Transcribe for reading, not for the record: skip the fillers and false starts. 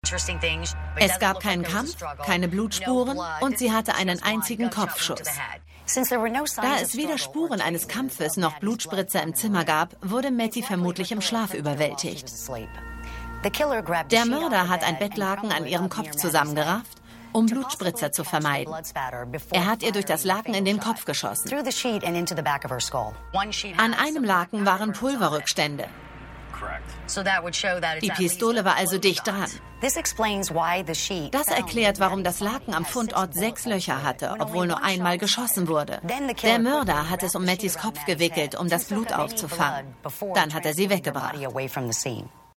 Es gab keinen Kampf, keine Blutspuren und sie hatte einen einzigen Kopfschuss. Da es weder Spuren eines Kampfes noch Blutspritzer im Zimmer gab, wurde Mattie vermutlich im Schlaf überwältigt. Der Mörder hat ein Bettlaken an ihrem Kopf zusammengerafft, um Blutspritzer zu vermeiden. Er hat ihr durch das Laken in den Kopf geschossen. An einem Laken waren Pulverrückstände. Die Pistole war also dicht dran. Das erklärt, warum das Laken am Fundort 6 Löcher hatte, obwohl nur einmal geschossen wurde. Der Mörder hat es um Matties Kopf gewickelt, um das Blut aufzufangen. Dann hat er sie weggebracht.